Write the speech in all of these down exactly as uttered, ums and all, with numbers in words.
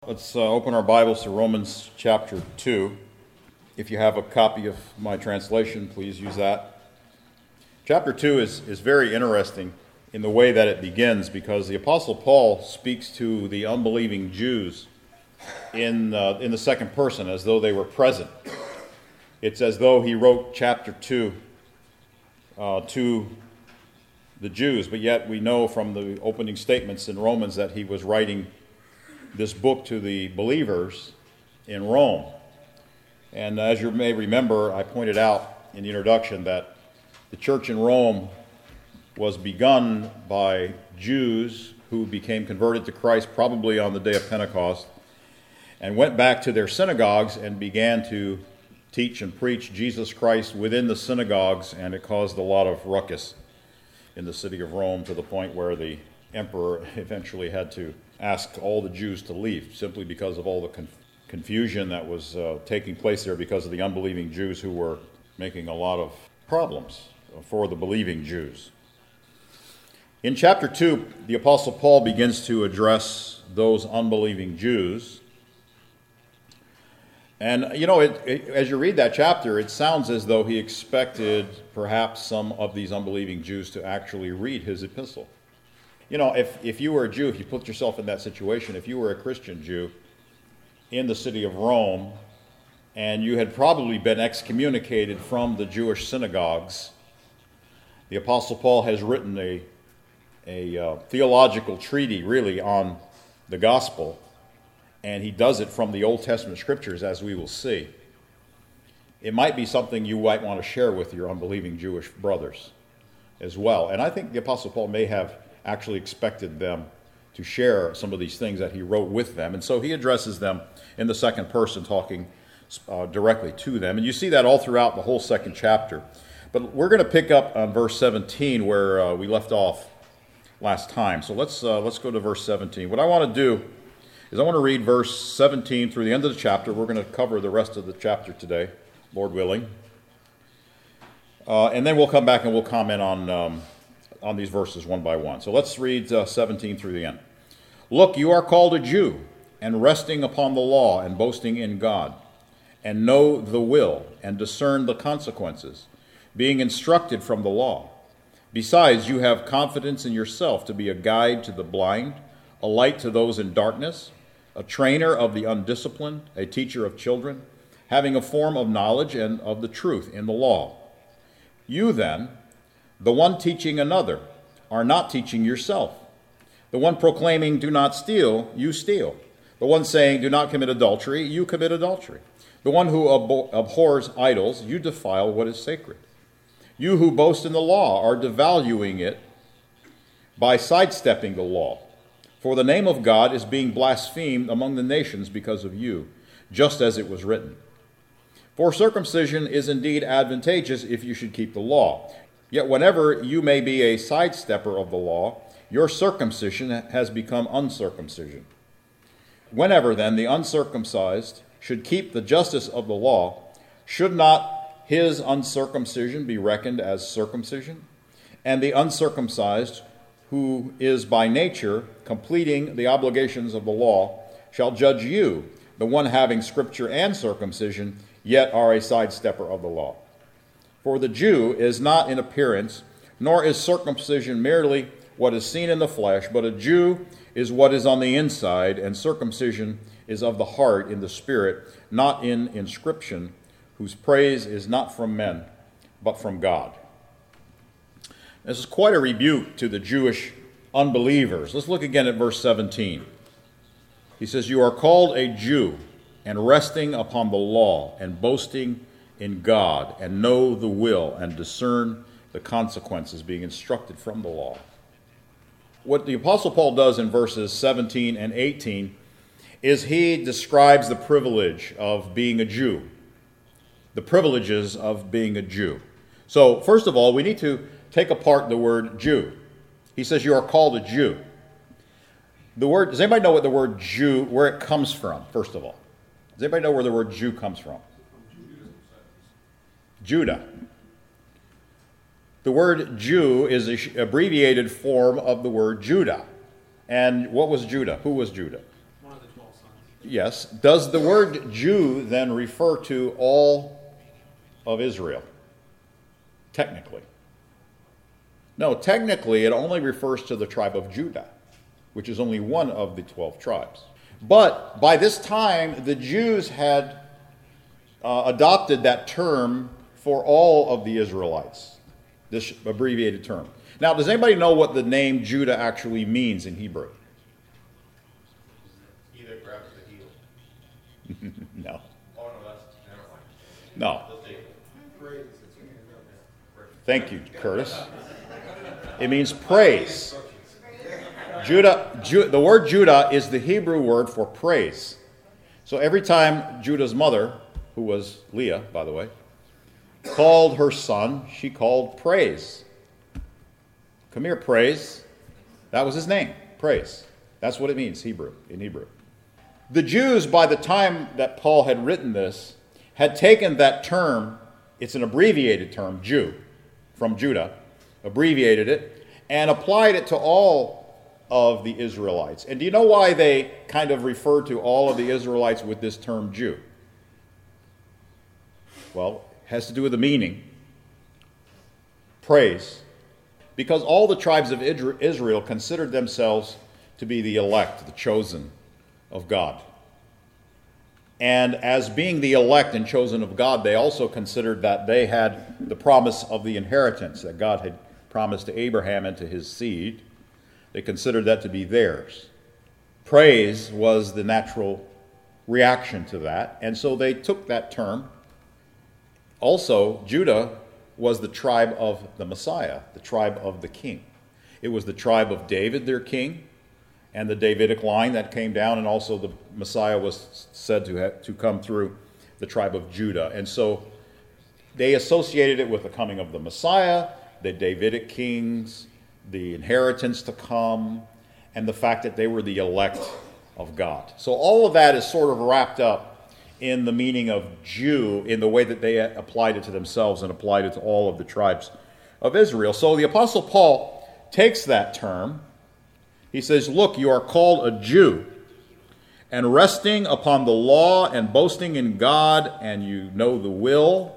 Let's uh, open our Bibles to Romans chapter two. If you have a copy of my translation, please use that. Chapter two is, is very interesting in the way that it begins because the Apostle Paul speaks to the unbelieving Jews in, uh, in the second person as though they were present. It's as though he wrote chapter two uh, to the Jews, but yet we know from the opening statements in Romans that he was writing this book to the believers in Rome. And as you may remember, I pointed out in the introduction that the church in Rome was begun by Jews who became converted to Christ probably on the day of Pentecost and went back to their synagogues and began to teach and preach Jesus Christ within the synagogues, and it caused a lot of ruckus in the city of Rome to the point where the emperor eventually had to ask all the Jews to leave simply because of all the con- confusion that was uh, taking place there because of the unbelieving Jews who were making a lot of problems for the believing Jews. In chapter two, the Apostle Paul begins to address those unbelieving Jews. And, you know, it, it, as you read that chapter, it sounds as though he expected perhaps some of these unbelieving Jews to actually read his epistle. You know, if, if you were a Jew, if you put yourself in that situation, if you were a Christian Jew in the city of Rome, and you had probably been excommunicated from the Jewish synagogues, the Apostle Paul has written a, a uh, theological treatise, really, on the gospel, and he does it from the Old Testament scriptures, as we will see. It might be something you might want to share with your unbelieving Jewish brothers as well. And I think the Apostle Paul may have actually expected them to share some of these things that he wrote with them. And so he addresses them in the second person, talking uh, directly to them. And you see that all throughout the whole second chapter. But we're going to pick up on verse seventeen where uh, we left off last time. So let's uh, let's go to verse seventeen. What I want to do is I want to read verse seventeen through the end of the chapter. We're going to cover the rest of the chapter today, Lord willing. Uh, and then we'll come back and we'll comment on um, on these verses one by one. So let's read uh, seventeen through the end. Look, you are called a Jew, and resting upon the law and boasting in God, and know the will and discern the consequences, being instructed from the law. Besides, you have confidence in yourself to be a guide to the blind, a light to those in darkness, a trainer of the undisciplined, a teacher of children, having a form of knowledge and of the truth in the law. You then, the one teaching another, are not teaching yourself. The one proclaiming, do not steal, you steal. The one saying, do not commit adultery, you commit adultery. The one who ab- abhors idols, you defile what is sacred. You who boast in the law are devaluing it by sidestepping the law. For the name of God is being blasphemed among the nations because of you, just as it was written. For circumcision is indeed advantageous if you should keep the law. Yet whenever you may be a sidestepper of the law, your circumcision has become uncircumcision. Whenever, then, the uncircumcised should keep the justice of the law, should not his uncircumcision be reckoned as circumcision? And the uncircumcised, who is by nature completing the obligations of the law, shall judge you, the one having scripture and circumcision, yet are a sidestepper of the law. For the Jew is not in appearance, nor is circumcision merely what is seen in the flesh, but a Jew is what is on the inside, and circumcision is of the heart in the spirit, not in inscription, whose praise is not from men, but from God. This is quite a rebuke to the Jewish unbelievers. Let's look again at verse seventeen. He says, you are called a Jew, and resting upon the law, and boasting in God, and know the will, and discern the consequences, being instructed from the law. What the Apostle Paul does in verses seventeen and eighteen is he describes the privilege of being a Jew, the privileges of being a Jew. So, first of all, we need to take apart the word Jew. He says you are called a Jew. The word, does anybody know what the word Jew, where it comes from, first of all? Does anybody know where the word Jew comes from? Judah. The word Jew is an abbreviated form of the word Judah. And what was Judah? Who was Judah? One of the twelve sons. Yes. Does the word Jew then refer to all of Israel? Technically. No, technically it only refers to the tribe of Judah, which is only one of the twelve tribes. But by this time, the Jews had uh, adopted that term for all of the Israelites, this abbreviated term. Now, does anybody know what the name Judah actually means in Hebrew? Either grabs the heel. No. Oh, no, that's never mind. No. Let's take it. Thank you, Curtis. It means praise. Judah, Ju- the word Judah is the Hebrew word for praise. So every time Judah's mother, who was Leah, by the way, called her son, she called praise. Come here, praise. That was his name, praise. That's what it means, Hebrew, in Hebrew. The Jews, by the time that Paul had written this, had taken that term, it's an abbreviated term, Jew, from Judah, abbreviated it, and applied it to all of the Israelites. And do you know why they kind of refer to all of the Israelites with this term Jew? Well, it has to do with the meaning. Praise. Because all the tribes of Israel considered themselves to be the elect, the chosen of God. And as being the elect and chosen of God, they also considered that they had the promise of the inheritance that God had promised to Abraham and to his seed. They considered that to be theirs. Praise was the natural reaction to that. And so they took that term. Also, Judah was the tribe of the Messiah, the tribe of the king. It was the tribe of David, their king, and the Davidic line that came down, and also the Messiah was said to have, to come through the tribe of Judah. And so they associated it with the coming of the Messiah, the Davidic kings, the inheritance to come, and the fact that they were the elect of God. So all of that is sort of wrapped up in the meaning of Jew, in the way that they applied it to themselves and applied it to all of the tribes of Israel. So the Apostle Paul takes that term. He says, look, you are called a Jew, and resting upon the law and boasting in God, and you know the will.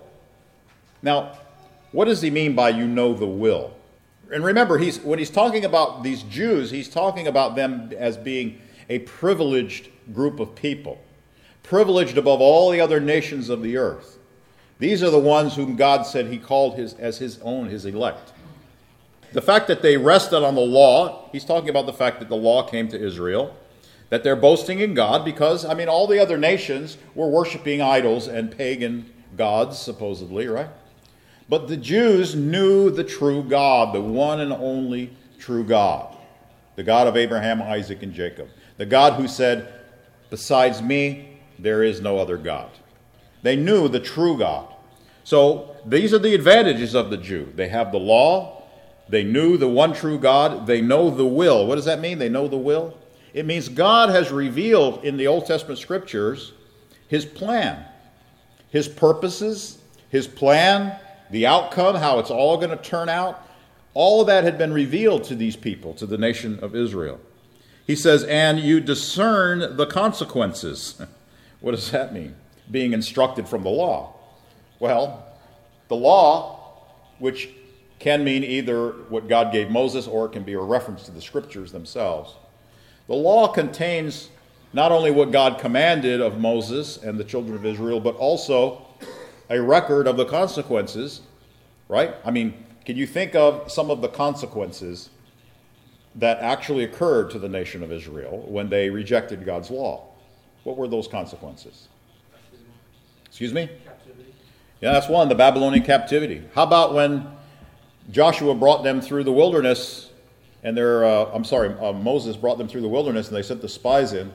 Now, what does he mean by you know the will? And remember, he's when he's talking about these Jews, he's talking about them as being a privileged group of people, privileged above all the other nations of the earth. These are the ones whom God said he called his as his own, his elect. The fact that they rested on the law, he's talking about the fact that the law came to Israel, that they're boasting in God because, I mean, all the other nations were worshiping idols and pagan gods, supposedly, right? But the Jews knew the true God, the one and only true God, the God of Abraham, Isaac, and Jacob, the God who said, besides me, there is no other God. They knew the true God. So these are the advantages of the Jew. They have the law. They knew the one true God. They know the will. What does that mean? They know the will? It means God has revealed in the Old Testament scriptures his plan, his purposes, his plan, the outcome, how it's all going to turn out. All of that had been revealed to these people, to the nation of Israel. He says, and you discern the consequences. What does that mean? Being instructed from the law. Well, the law, which can mean either what God gave Moses or it can be a reference to the scriptures themselves. The law contains not only what God commanded of Moses and the children of Israel, but also a record of the consequences, right? I mean, can you think of some of the consequences that actually occurred to the nation of Israel when they rejected God's law? What were those consequences? Excuse me? Captivity. Yeah, that's one, the Babylonian captivity. How about when Joshua brought them through the wilderness, and their, uh, I'm sorry, uh, Moses brought them through the wilderness, and they sent the spies in,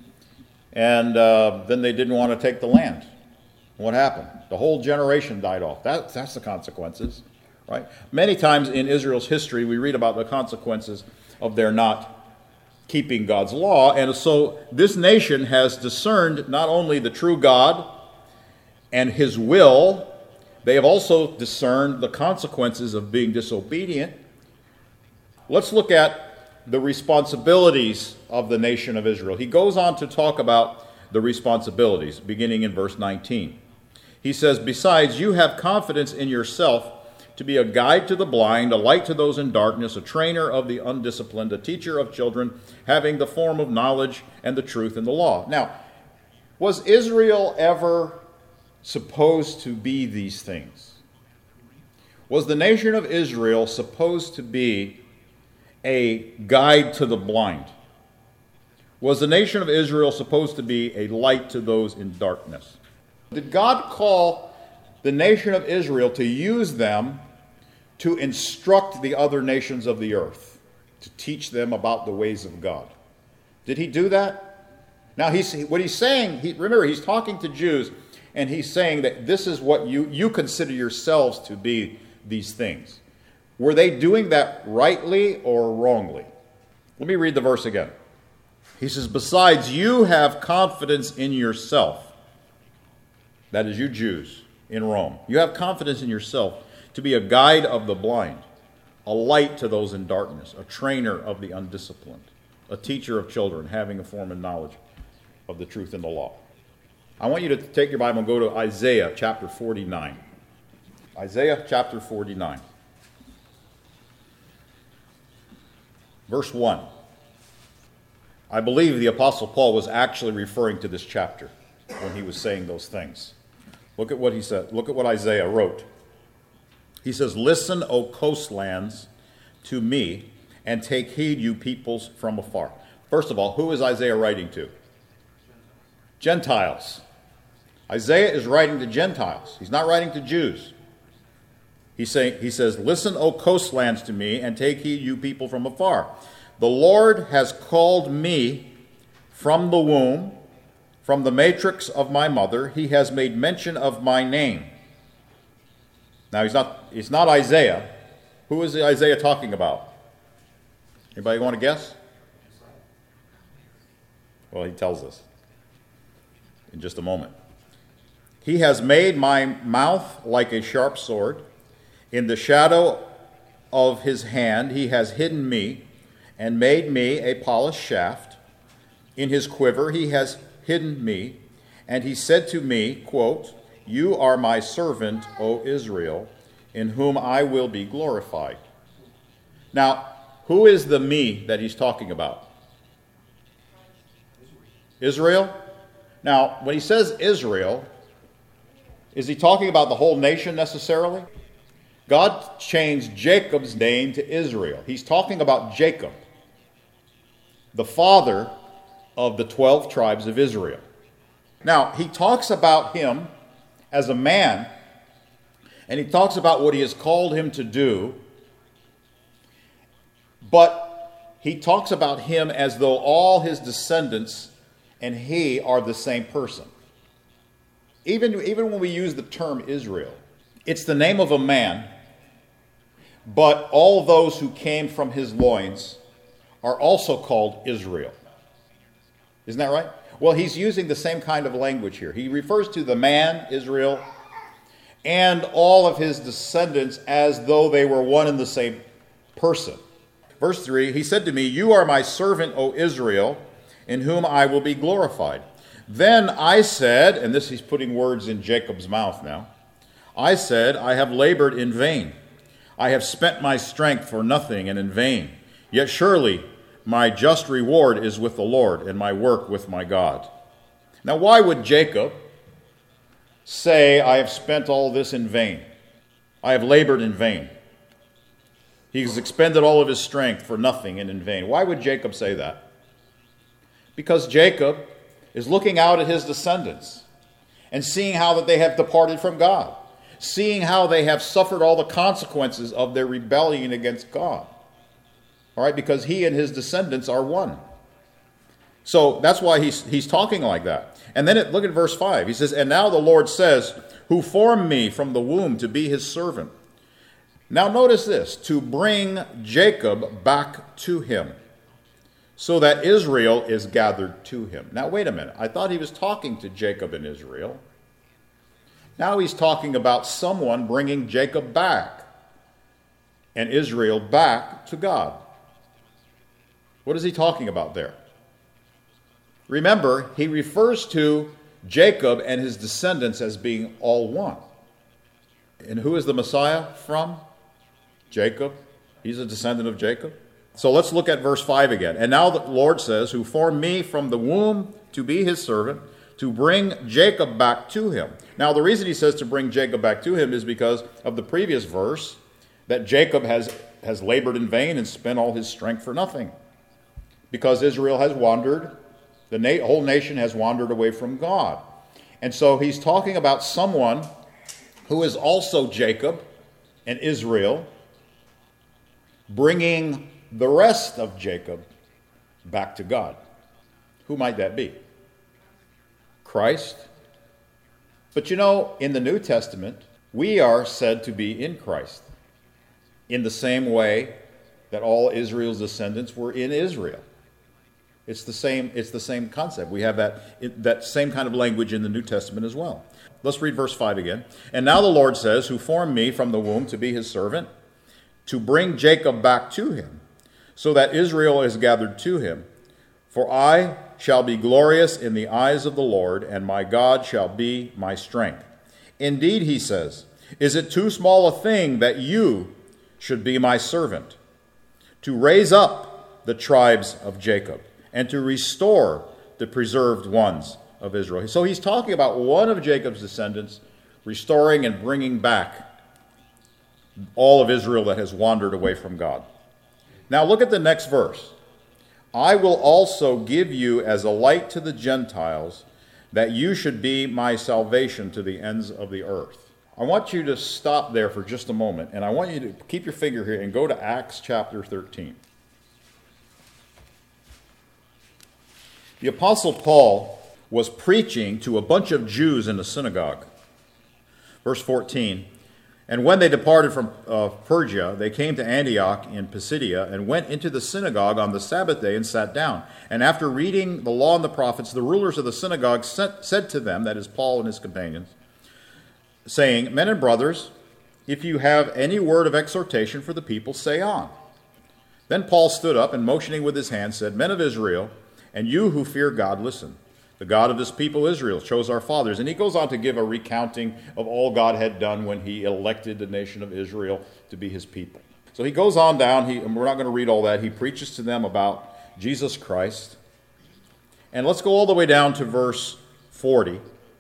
and uh, then they didn't want to take the land. What happened? The whole generation died off. That, that's the consequences, right? Many times in Israel's history, we read about the consequences of their not keeping God's law, and so this nation has discerned not only the true God and his will, they have also discerned the consequences of being disobedient. Let's look at the responsibilities of the nation of Israel. He goes on to talk about the responsibilities, beginning in verse nineteen. He says, "Besides, you have confidence in yourself to be a guide to the blind, a light to those in darkness, a trainer of the undisciplined, a teacher of children, having the form of knowledge and the truth in the law." Now, was Israel ever supposed to be these things? Was the nation of Israel supposed to be a guide to the blind? Was the nation of Israel supposed to be a light to those in darkness? Did God call the nation of Israel to use them to instruct the other nations of the earth, to teach them about the ways of God? Did he do that? Now, he's, what he's saying, he, remember, he's talking to Jews, and he's saying that this is what you, you consider yourselves to be these things. Were they doing that rightly or wrongly? Let me read the verse again. He says, "Besides, you have confidence in yourself." That is, you Jews in Rome. You have confidence in yourself to be a guide of the blind, a light to those in darkness, a trainer of the undisciplined, a teacher of children, having a form of knowledge of the truth in the law. I want you to take your Bible and go to Isaiah chapter forty-nine. Isaiah chapter forty-nine. Verse one. I believe the Apostle Paul was actually referring to this chapter when he was saying those things. Look at what he said. Look at what Isaiah wrote. He says, "Listen, O coastlands, to me, and take heed, you peoples from afar." First of all, who is Isaiah writing to? Gentiles. Isaiah is writing to Gentiles. He's not writing to Jews. He's saying, he says, "Listen, O coastlands, to me, and take heed, you people from afar. The Lord has called me from the womb, from the matrix of my mother. He has made mention of my name." Now, he's not, it's not Isaiah. Who is Isaiah talking about? Anybody want to guess? Well, he tells us in just a moment. "He has made my mouth like a sharp sword. In the shadow of his hand he has hidden me and made me a polished shaft. In his quiver he has hidden me. And he said to me," quote, "You are my servant, O Israel, in whom I will be glorified." Now, who is the me that he's talking about? Israel? Now, when he says Israel, is he talking about the whole nation necessarily? God changed Jacob's name to Israel. He's talking about Jacob, the father of the twelve tribes of Israel. Now, he talks about him as a man, and he talks about what he has called him to do, but he talks about him as though all his descendants and he are the same person. Even, even when we use the term Israel, it's the name of a man, but all those who came from his loins are also called Israel. Isn't that right? Well, he's using the same kind of language here. He refers to the man, Israel, and all of his descendants as though they were one and the same person. Verse three, "He said to me, You are my servant, O Israel, in whom I will be glorified. Then I said," and this he's putting words in Jacob's mouth now, "I said, I have labored in vain. I have spent my strength for nothing and in vain. Yet surely my just reward is with the Lord, and my work with my God." Now, why would Jacob say, "I have spent all this in vain. I have labored in vain. He's expended all of his strength for nothing and in vain"? Why would Jacob say that? Because Jacob is looking out at his descendants and seeing how that they have departed from God, seeing how they have suffered all the consequences of their rebellion against God. All right, because he and his descendants are one. So that's why he's, he's talking like that. And then it, look at verse five. He says, "And now the Lord says, who formed me from the womb to be his servant." Now notice this, "to bring Jacob back to him, so that Israel is gathered to him." Now wait a minute. I thought he was talking to Jacob and Israel. Now he's talking about someone bringing Jacob back and Israel back to God. What is he talking about there? Remember, he refers to Jacob and his descendants as being all one. And who is the Messiah from? Jacob. He's a descendant of Jacob. So let's look at verse five again. And now the Lord says, who formed me from the womb to be his servant, to bring Jacob back to him. Now the reason he says to bring Jacob back to him is because of the previous verse, that Jacob has, has labored in vain and spent all his strength for nothing. Because Israel has wandered, the na- whole nation has wandered away from God. And so he's talking about someone who is also Jacob and Israel, bringing the rest of Jacob back to God. Who might that be? Christ. But you know, in the New Testament, we are said to be in Christ, in the same way that all Israel's descendants were in Israel. It's the same, it's the same concept. We have that, that same kind of language in the New Testament as well. Let's read verse five again. And now the Lord says, who formed me from the womb to be his servant, to bring Jacob back to him, so that Israel is gathered to him. For I shall be glorious in the eyes of the Lord, and my God shall be my strength. Indeed, he says, is it too small a thing that you should be my servant, to raise up the tribes of Jacob, and to restore the preserved ones of Israel? So he's talking about one of Jacob's descendants restoring and bringing back all of Israel that has wandered away from God. Now look at the next verse. I will also give you as a light to the Gentiles, that you should be my salvation to the ends of the earth. I want you to stop there for just a moment, and I want you to keep your finger here and go to Acts chapter thirteen. The Apostle Paul was preaching to a bunch of Jews in the synagogue. Verse fourteen, and when they departed from uh, Persia, they came to Antioch in Pisidia and went into the synagogue on the Sabbath day and sat down. And after reading the law and the prophets, the rulers of the synagogue sent, said to them, that is Paul and his companions, saying, men and brothers, if you have any word of exhortation for the people, say on. Then Paul stood up and motioning with his hand said, men of Israel, and you who fear God, listen. The God of this people, Israel, chose our fathers. And he goes on to give a recounting of all God had done when he elected the nation of Israel to be his people. So he goes on down, he, and we're not going to read all that. He preaches to them about Jesus Christ. And let's go all the way down to verse forty.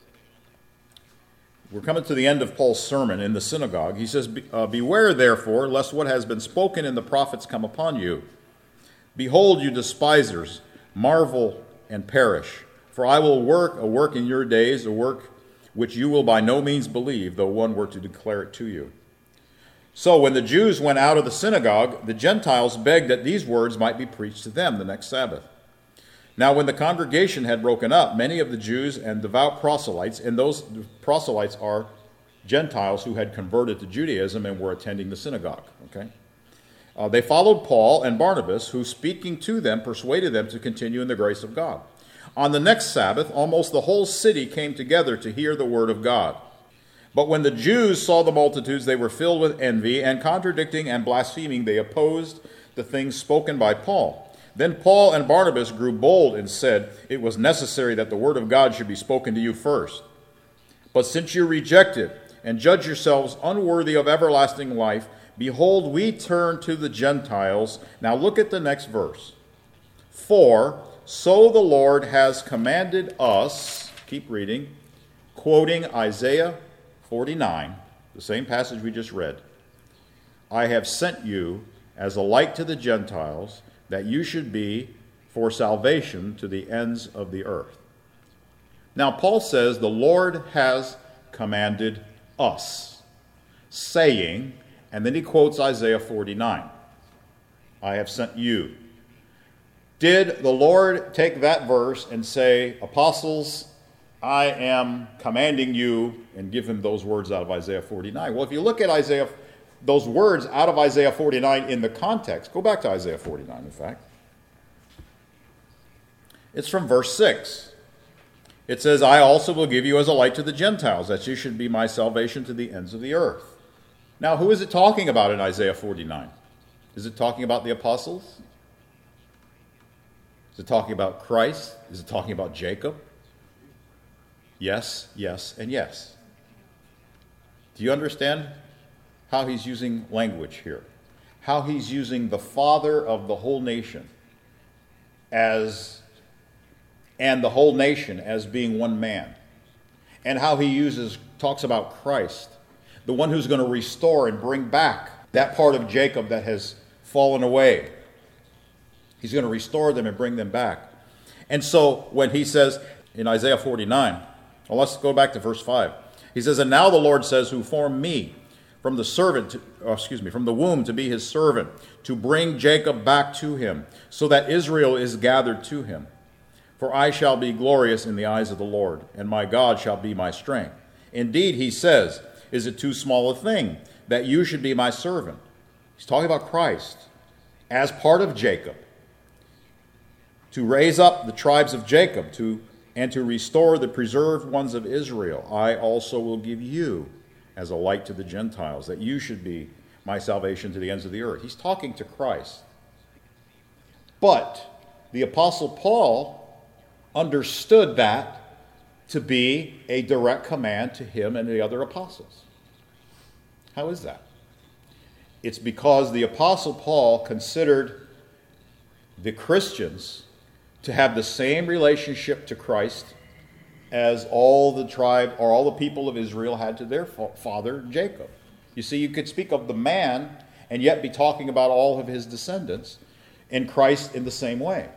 We're coming to the end of Paul's sermon in the synagogue. He says, uh, beware, therefore, lest what has been spoken in the prophets come upon you. Behold, you despisers, marvel and perish. For I will work a work in your days, a work which you will by no means believe, though one were to declare it to you. So when the Jews went out of the synagogue, the Gentiles begged that these words might be preached to them the next Sabbath. Now when the congregation had broken up, many of the Jews and devout proselytes, and those proselytes are Gentiles who had converted to Judaism and were attending the synagogue. Okay, uh, they followed Paul and Barnabas, who speaking to them persuaded them to continue in the grace of God. On the next Sabbath, almost the whole city came together to hear the word of God. But when the Jews saw the multitudes, they were filled with envy, and contradicting and blaspheming, they opposed the things spoken by Paul. Then Paul and Barnabas grew bold and said, it was necessary that the word of God should be spoken to you first. But since you reject it and judge yourselves unworthy of everlasting life, behold, we turn to the Gentiles. Now look at the next verse. For so the Lord has commanded us, keep reading, quoting Isaiah forty-nine, the same passage we just read. I have sent you as a light to the Gentiles, that you should be for salvation to the ends of the earth. Now Paul says the Lord has commanded us, saying, and then he quotes Isaiah forty-nine, I have sent you. Did the Lord take that verse and say, apostles, I am commanding you, and give him those words out of Isaiah forty-nine? Well, if you look at Isaiah, those words out of Isaiah forty-nine in the context, go back to Isaiah forty-nine, in fact. It's from verse six. It says, I also will give you as a light to the Gentiles, that you should be my salvation to the ends of the earth. Now, who is it talking about in Isaiah forty-nine? Is it talking about the apostles? Is it talking about Christ? Is it talking about Jacob? Yes, yes, and yes. Do you understand how he's using language here? How he's using the father of the whole nation as, and the whole nation as being one man. And how he uses, talks about Christ, the one who's going to restore and bring back that part of Jacob that has fallen away. He's going to restore them and bring them back. And so when he says in Isaiah forty-nine, well, let's go back to verse five. He says, "And now the Lord says, who formed me from the servant, to, oh, excuse me, from the womb to be his servant, to bring Jacob back to him, so that Israel is gathered to him. For I shall be glorious in the eyes of the Lord, and my God shall be my strength. Indeed," he says, "is it too small a thing that you should be my servant?" He's talking about Christ as part of Jacob, to raise up the tribes of Jacob, to and to restore the preserved ones of Israel. I also will give you as a light to the Gentiles, that you should be my salvation to the ends of the earth. He's talking to Christ. But the Apostle Paul understood that to be a direct command to him and the other apostles. How is that? It's because the Apostle Paul considered the Christians to have the same relationship to Christ as all the tribe or all the people of Israel had to their father Jacob. You see, you could speak of the man and yet be talking about all of his descendants and Christ in the same way.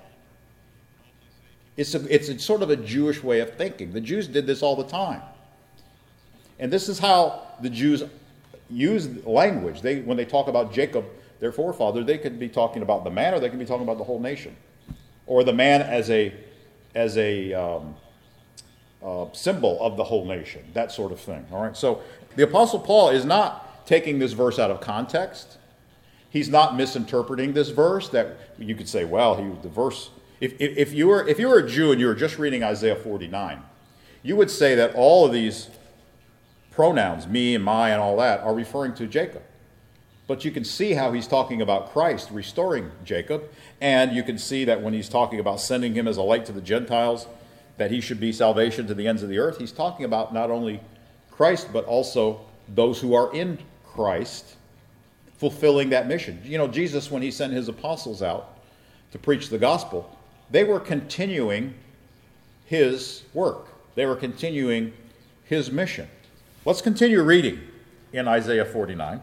It's a, it's a sort of a Jewish way of thinking. The Jews did this all the time. And this is how the Jews use language. They, when they talk about Jacob, their forefather, they could be talking about the man or they could be talking about the whole nation. Or the man as a as a um, uh, symbol of the whole nation, that sort of thing. All right. So the Apostle Paul is not taking this verse out of context. He's not misinterpreting this verse. That you could say, well, he the verse. If, if if you were if you were a Jew and you were just reading Isaiah forty-nine, you would say that all of these pronouns, me and my and all that, are referring to Jacob. But you can see how he's talking about Christ restoring Jacob, and you can see that when he's talking about sending him as a light to the Gentiles, that he should be salvation to the ends of the earth, he's talking about not only Christ, but also those who are in Christ fulfilling that mission. You know, Jesus, when he sent his apostles out to preach the gospel, they were continuing his work. They were continuing his mission. Let's continue reading in Isaiah forty-nine.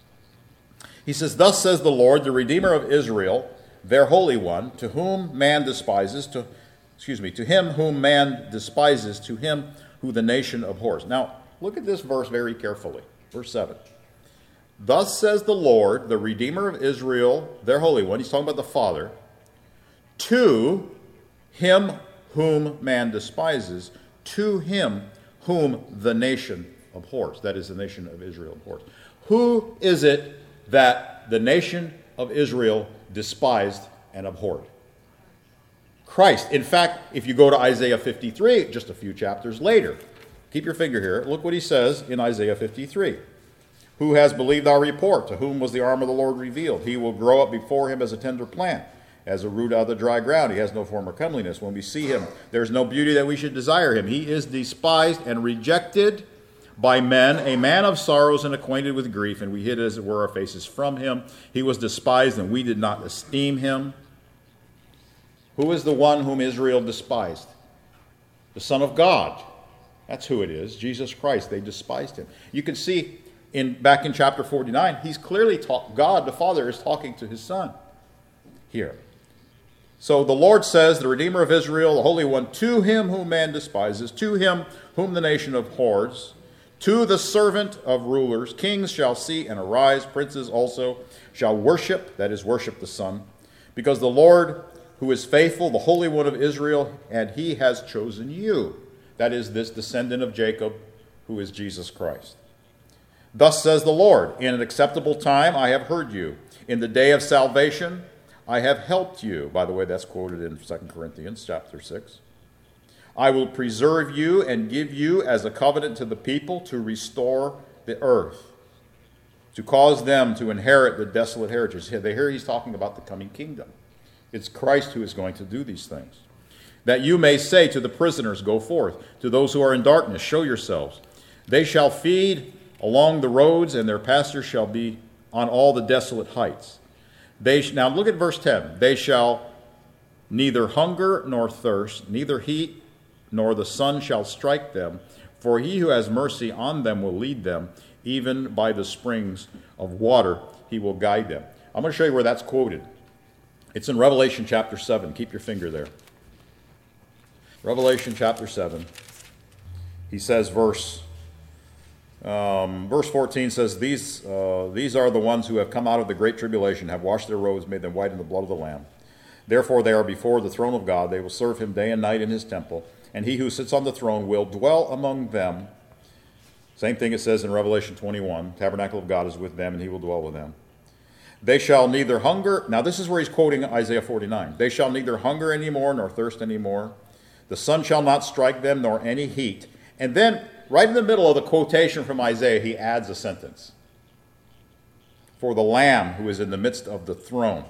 He says, "Thus says the Lord, the Redeemer of Israel, their Holy One, to whom man despises, to excuse me, to him whom man despises, to him who the nation abhors." Now, look at this verse very carefully. Verse seven. "Thus says the Lord, the Redeemer of Israel, their Holy One," he's talking about the Father, "to him whom man despises, to him whom the nation abhors." That is, the nation of Israel abhors. Who is it that the nation of Israel despised and abhorred? Christ. In fact, if you go to Isaiah fifty-three, just a few chapters later, keep your finger here, look what he says in Isaiah fifty-three. "Who has believed our report? To whom was the arm of the Lord revealed? He will grow up before him as a tender plant, as a root out of the dry ground. He has no form or comeliness. When we see him, there is no beauty that we should desire him. He is despised and rejected by men, a man of sorrows and acquainted with grief, and we hid, as it were, our faces from him. He was despised, and we did not esteem him." Who is the one whom Israel despised? The Son of God. That's who it is, Jesus Christ. They despised him. You can see in back in chapter forty-nine, he's clearly talk, God, the Father, is talking to his Son here. So the Lord says, the Redeemer of Israel, the Holy One, to him whom man despises, to him whom the nation abhors, to the servant of rulers, kings shall see and arise, princes also shall worship, that is, worship the Son, because the Lord who is faithful, the Holy One of Israel, and he has chosen you. That is, this descendant of Jacob, who is Jesus Christ. "Thus says the Lord, in an acceptable time I have heard you. In the day of salvation I have helped you." By the way, that's quoted in Second Corinthians chapter six. "I will preserve you and give you as a covenant to the people, to restore the earth, to cause them to inherit the desolate heritage." Here he's talking about the coming kingdom. It's Christ who is going to do these things. That you may say to the prisoners, go forth. To those who are in darkness, show yourselves. They shall feed along the roads, and their pastures shall be on all the desolate heights. They sh- Now look at verse ten. They shall neither hunger nor thirst, neither heat nor the sun shall strike them. For he who has mercy on them will lead them, even by the springs of water he will guide them. I'm going to show you where that's quoted. It's in Revelation chapter seven. Keep your finger there. Revelation chapter seven. He says, verse um, verse fourteen says, These uh, these are the ones who have come out of the great tribulation, have washed their robes, made them white in the blood of the Lamb. Therefore they are before the throne of God. They will serve him day and night in his temple. And he who sits on the throne will dwell among them. Same thing it says in Revelation twenty-one. Tabernacle of God is with them, and he will dwell with them. They shall neither hunger. Now this is where he's quoting Isaiah forty-nine. They shall neither hunger any more, nor thirst any more. The sun shall not strike them, nor any heat. And then, right in the middle of the quotation from Isaiah, he adds a sentence. For the Lamb who is in the midst of the throne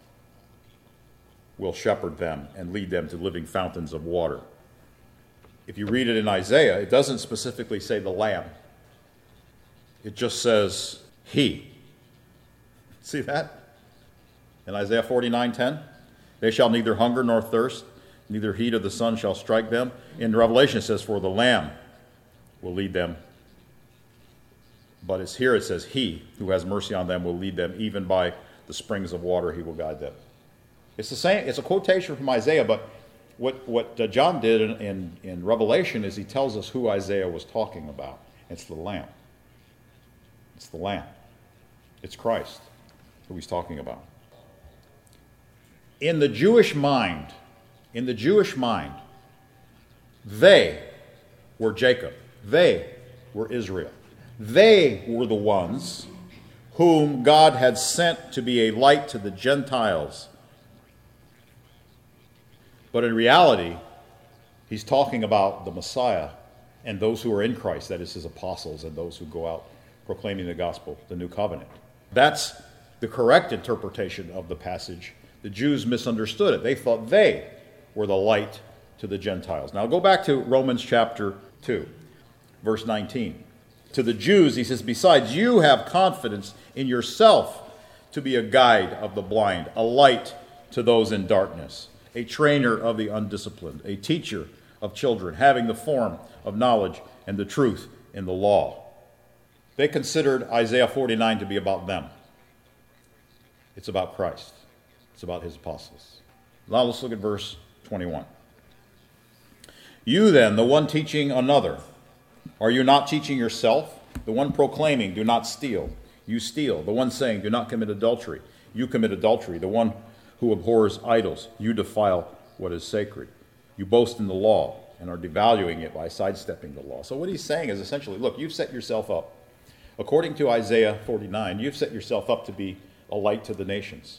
will shepherd them and lead them to living fountains of water. If you read it in Isaiah, it doesn't specifically say the Lamb. It just says he. See that? In Isaiah forty-nine ten, they shall neither hunger nor thirst, neither heat of the sun shall strike them. In Revelation it says, for the Lamb will lead them. But it's here it says, he who has mercy on them will lead them, even by the springs of water he will guide them. It's the same. It's a quotation from Isaiah, but what, what uh, John did in, in, in Revelation is he tells us who Isaiah was talking about. It's the Lamb. It's the Lamb. It's Christ who he's talking about. In the Jewish mind, in the Jewish mind, they were Jacob. They were Israel. They were the ones whom God had sent to be a light to the Gentiles. But in reality, he's talking about the Messiah and those who are in Christ, that is his apostles and those who go out proclaiming the gospel, the new covenant. That's the correct interpretation of the passage. The Jews misunderstood it. They thought they were the light to the Gentiles. Now go back to Romans chapter two, verse nineteen. To the Jews, he says, besides, you have confidence in yourself to be a guide of the blind, a light to those in darkness, a trainer of the undisciplined, a teacher of children, having the form of knowledge and the truth in the law. They considered Isaiah forty-nine to be about them. It's about Christ. It's about his apostles. Now let's look at verse twenty-one. You then, the one teaching another, are you not teaching yourself? The one proclaiming, do not steal, you steal. The one saying, do not commit adultery, you commit adultery. The one who abhors idols, you defile what is sacred. You boast in the law and are devaluing it by sidestepping the law. So what he's saying is essentially, look, you've set yourself up. According to Isaiah forty-nine, you've set yourself up to be a light to the nations.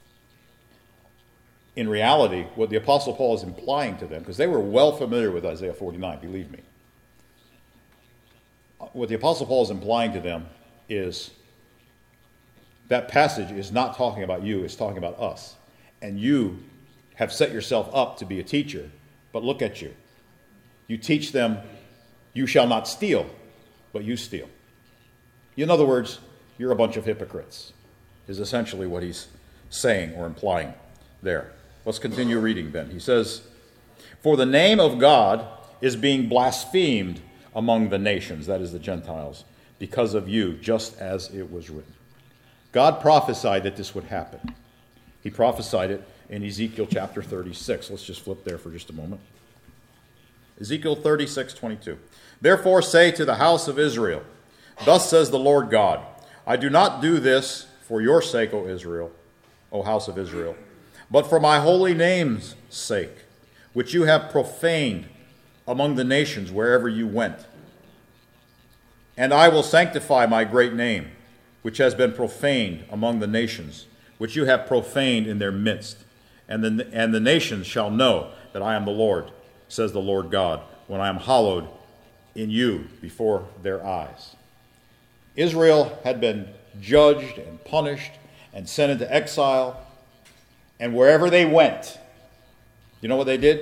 In reality, what the Apostle Paul is implying to them, because they were well familiar with Isaiah forty-nine, believe me. What the Apostle Paul is implying to them is that passage is not talking about you, it's talking about us. And you have set yourself up to be a teacher, but look at you. You teach them, you shall not steal, but you steal. In other words, you're a bunch of hypocrites, is essentially what he's saying or implying there. Let's continue reading then. He says, for the name of God is being blasphemed among the nations, that is the Gentiles, because of you, just as it was written. God prophesied that this would happen. He prophesied it in Ezekiel chapter thirty-six. Let's just flip there for just a moment. Ezekiel thirty-six twenty-two. Therefore say to the house of Israel, thus says the Lord God, I do not do this for your sake, O Israel, O house of Israel, but for my holy name's sake, which you have profaned among the nations wherever you went. And I will sanctify my great name, which has been profaned among the nations, which you have profaned in their midst. And the, and the nations shall know that I am the Lord, says the Lord God, when I am hallowed in you before their eyes. Israel had been judged and punished and sent into exile. And wherever they went, you know what they did?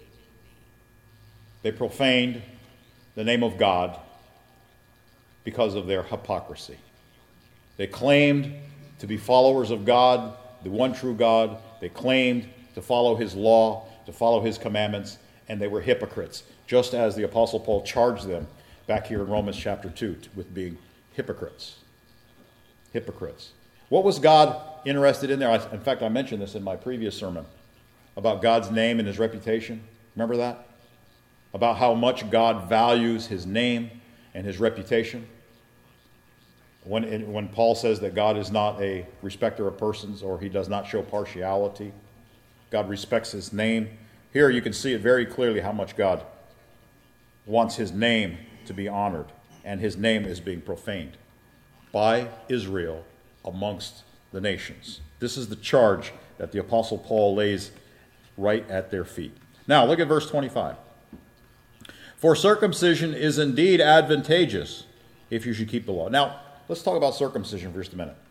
They profaned the name of God because of their hypocrisy. They claimed to be followers of God, the one true God. They claimed to follow his law, to follow his commandments, and they were hypocrites, just as the Apostle Paul charged them back here in Romans chapter two with being hypocrites. Hypocrites. What was God interested in there? I, in fact, I mentioned this in my previous sermon about God's name and his reputation. Remember that? About how much God values his name and his reputation. When, when Paul says that God is not a respecter of persons, or he does not show partiality, God respects his name. Here you can see it very clearly how much God wants his name to be honored, and his name is being profaned by Israel amongst the nations. This is the charge that the Apostle Paul lays right at their feet. Now look at verse twenty-five. For circumcision is indeed advantageous if you should keep the law. Now, let's talk about circumcision for just a minute.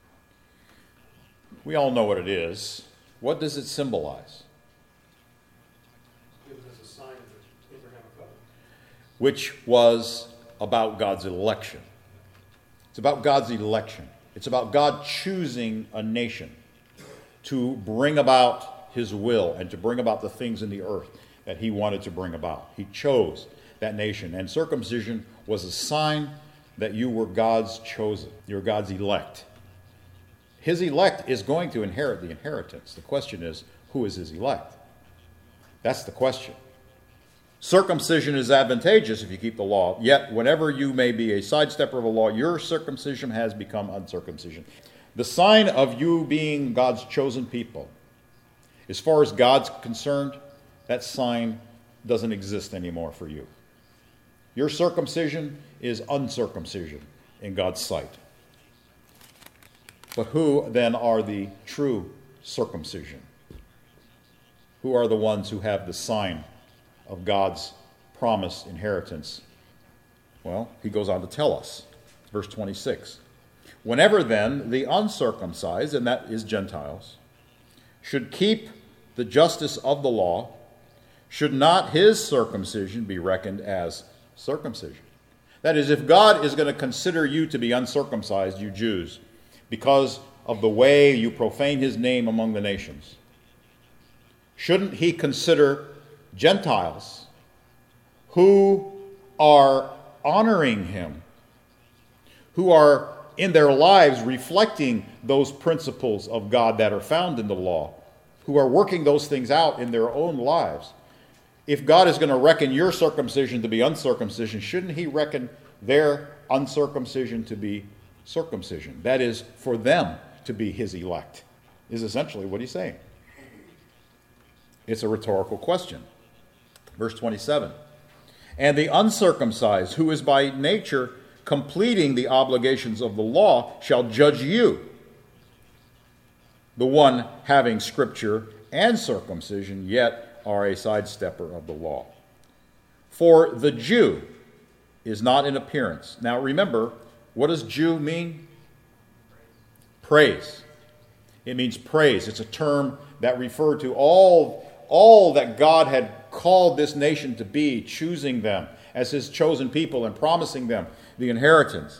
We all know what it is. What does it symbolize? It was a sign of the Abrahamic covenant. Which was about God's election. It's about God's election. It's about God choosing a nation to bring about his will and to bring about the things in the earth that he wanted to bring about. He chose that nation. And circumcision was a sign that you were God's chosen. You're God's elect. His elect is going to inherit the inheritance. The question is, who is his elect? That's the question. Circumcision is advantageous if you keep the law, yet whenever you may be a sidestepper of a law, your circumcision has become uncircumcision. The sign of you being God's chosen people, as far as God's concerned, that sign doesn't exist anymore for you. Your circumcision is uncircumcision in God's sight. But who then are the true circumcision? Who are the ones who have the sign of God's promised inheritance? Well, he goes on to tell us. Verse twenty-six. Whenever then the uncircumcised, and that is Gentiles, should keep the justice of the law, should not his circumcision be reckoned as circumcision? That is, if God is going to consider you to be uncircumcised, you Jews, because of the way you profane his name among the nations, shouldn't he consider Gentiles who are honoring him, who are in their lives reflecting those principles of God that are found in the law, who are working those things out in their own lives? If God is going to reckon your circumcision to be uncircumcision, shouldn't he reckon their uncircumcision to be circumcision? That is, for them to be his elect, is essentially what he's saying. It's a rhetorical question. Verse twenty-seven. And the uncircumcised, who is by nature completing the obligations of the law, shall judge you, the one having scripture and circumcision, yet are a sidestepper of the law. For the Jew is not in appearance. Now remember, what does Jew mean? Praise. It means praise. It's a term that referred to all, all that God had called this nation to be, choosing them as his chosen people and promising them the inheritance.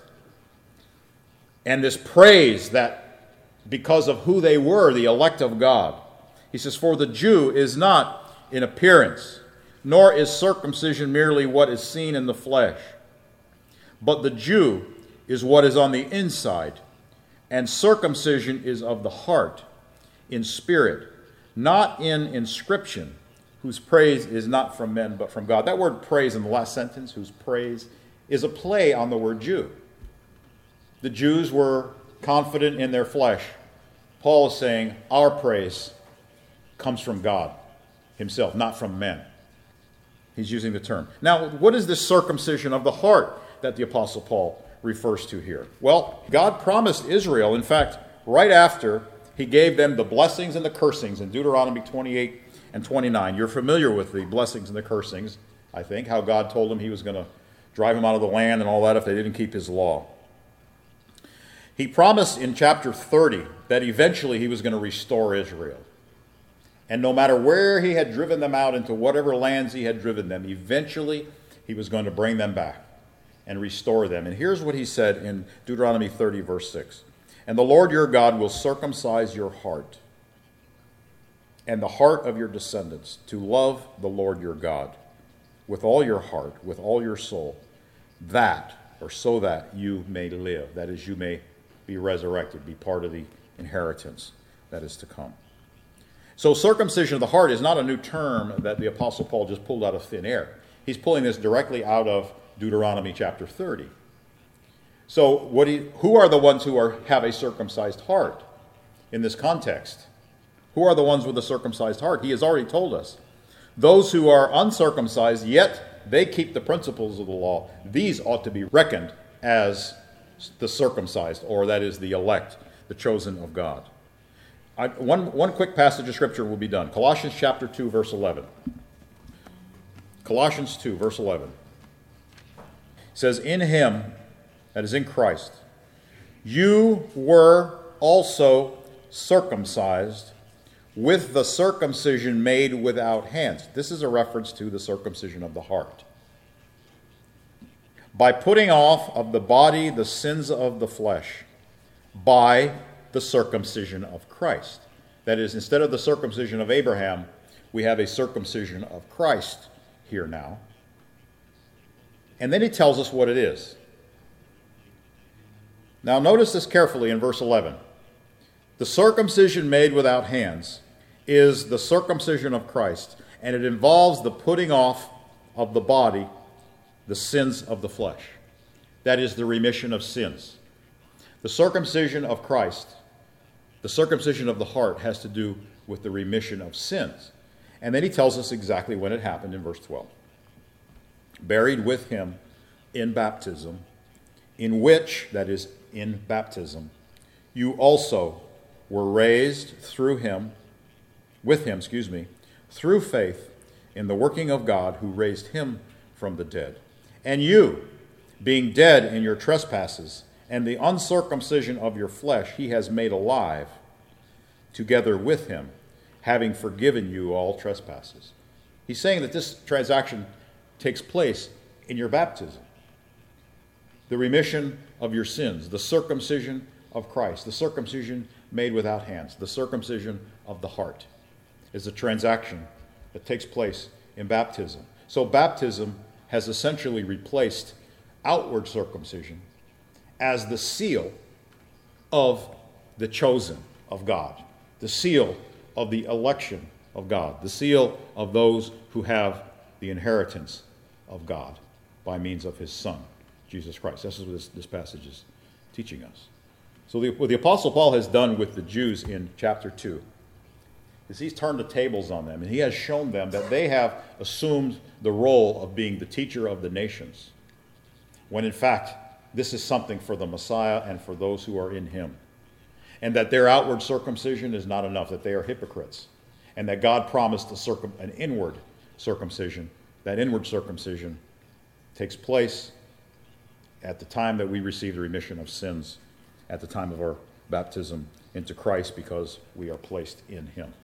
And this praise that because of who they were, the elect of God. He says, for the Jew is not in appearance, nor is circumcision merely what is seen in the flesh. But the Jew is what is on the inside, and circumcision is of the heart, in spirit, not in inscription, whose praise is not from men but from God. That word praise in the last sentence, whose praise, is a play on the word Jew. The Jews were confident in their flesh. Paul is saying, our praise comes from God himself, not from men. He's using the term. Now, what is this circumcision of the heart that the Apostle Paul refers to here? Well, God promised Israel, in fact, right after he gave them the blessings and the cursings in Deuteronomy twenty-eight and twenty-nine. You're familiar with the blessings and the cursings, I think, how God told them he was going to drive them out of the land and all that if they didn't keep his law. He promised in chapter thirty that eventually he was going to restore Israel. And no matter where he had driven them out, into whatever lands he had driven them, eventually he was going to bring them back and restore them. And here's what he said in Deuteronomy thirty, verse six. And the Lord your God will circumcise your heart and the heart of your descendants to love the Lord your God with all your heart, with all your soul, that, or so that you may live. That is, you may be resurrected, be part of the inheritance that is to come. So circumcision of the heart is not a new term that the Apostle Paul just pulled out of thin air. He's pulling this directly out of Deuteronomy chapter thirty. So what he, who are the ones who are have a circumcised heart in this context? Who are the ones with a circumcised heart? He has already told us. Those who are uncircumcised, yet they keep the principles of the law, these ought to be reckoned as the circumcised, or that is the elect, the chosen of God. I, one, one quick passage of Scripture will be done. Colossians chapter two, verse eleven. Colossians two, verse eleven. It says, in him, that is in Christ, you were also circumcised with the circumcision made without hands. This is a reference to the circumcision of the heart. By putting off of the body the sins of the flesh, by the circumcision of Christ. That is, instead of the circumcision of Abraham, we have a circumcision of Christ here now. And then he tells us what it is. Now notice this carefully in verse eleven. The circumcision made without hands is the circumcision of Christ, and it involves the putting off of the body the sins of the flesh. That is the remission of sins. The circumcision of Christ, the circumcision of the heart, has to do with the remission of sins. And then he tells us exactly when it happened in verse twelve. Buried with him in baptism, in which, that is, in baptism, you also were raised through him, with him, excuse me, through faith in the working of God who raised him from the dead. And you, being dead in your trespasses and the uncircumcision of your flesh, he has made alive together with him, having forgiven you all trespasses. He's saying that this transaction takes place in your baptism. The remission of your sins, the circumcision of Christ, the circumcision made without hands, the circumcision of the heart, is a transaction that takes place in baptism. So baptism has essentially replaced outward circumcision as the seal of the chosen of God, the seal of the election of God, the seal of those who have the inheritance of God by means of his Son, Jesus Christ. This is what this, this passage is teaching us. So the, what the Apostle Paul has done with the Jews in chapter two is he's turned the tables on them, and he has shown them that they have assumed the role of being the teacher of the nations, when in fact this is something for the Messiah and for those who are in him. And that their outward circumcision is not enough, that they are hypocrites, and that God promised a circum- an inward circumcision. That inward circumcision takes place at the time that we receive the remission of sins, at the time of our baptism into Christ, because we are placed in him.